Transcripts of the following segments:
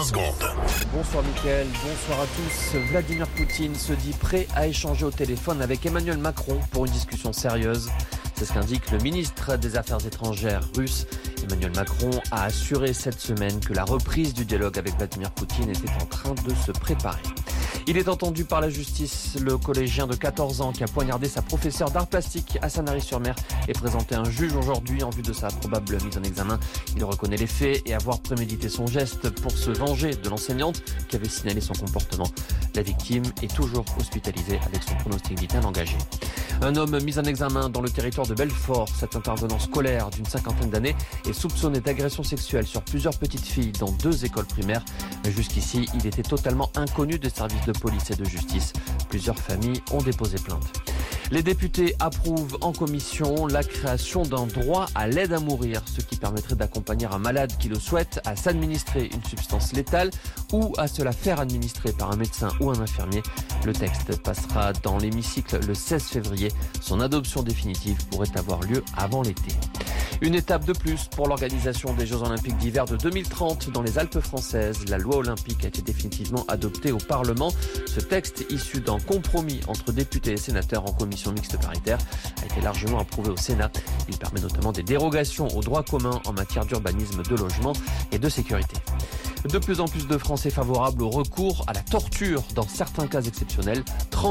20 secondes. Bonsoir Mickaël, bonsoir à tous. Vladimir Poutine se dit prêt à échanger au téléphone avec Emmanuel Macron pour une discussion sérieuse. C'est ce qu'indique le ministre des Affaires étrangères russe. Emmanuel Macron a assuré cette semaine que la reprise du dialogue avec Vladimir Poutine était en train de se préparer. Il est entendu par la justice. Le collégien de 14 ans qui a poignardé sa professeure d'art plastique à Sanary-sur-Mer est présenté à un juge aujourd'hui en vue de sa probable mise en examen. Il reconnaît les faits et avoir prémédité son geste pour se venger de l'enseignante qui avait signalé son comportement. La victime est toujours hospitalisée avec son pronostic vital engagé. Un homme mis en examen dans le territoire de Belfort, cet intervenant scolaire d'une cinquantaine d'années, est soupçonné d'agression sexuelle sur plusieurs petites filles dans 2 écoles primaires. Jusqu'ici, il était totalement inconnu des services de police et de justice. Plusieurs familles ont déposé plainte. Les députés approuvent en commission la création d'un droit à l'aide à mourir, ce qui permettrait d'accompagner un malade qui le souhaite à s'administrer une substance létale ou à se la faire administrer par un médecin ou un infirmier. Le texte passera dans l'hémicycle le 16 février. Son adoption définitive pourrait avoir lieu avant l'été. Une étape de plus pour l'organisation des Jeux Olympiques d'hiver de 2030 dans les Alpes françaises. La loi olympique a été définitivement adoptée au Parlement. Ce texte, issu d'un compromis entre députés et sénateurs en commission mixte paritaire, a été largement approuvé au Sénat. Il permet notamment des dérogations au droit commun en matière d'urbanisme, de logement et de sécurité. De plus en plus de Français favorables au recours à la torture dans certains cas exceptionnels.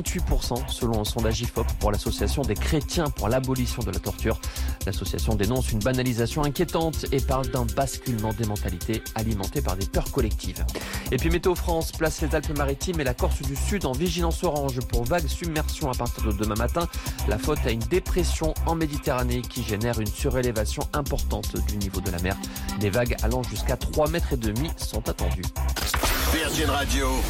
38% selon un sondage IFOP pour l'association des chrétiens pour l'abolition de la torture. L'association dénonce une banalisation inquiétante et parle d'un basculement des mentalités alimentées par des peurs collectives. Et puis Météo France place les Alpes-Maritimes et la Corse du Sud en vigilance orange pour vagues submersion à partir de demain matin. La faute à une dépression en Méditerranée qui génère une surélévation importante du niveau de la mer. Des vagues allant jusqu'à 3,5 m sont attendues. Virgin Radio.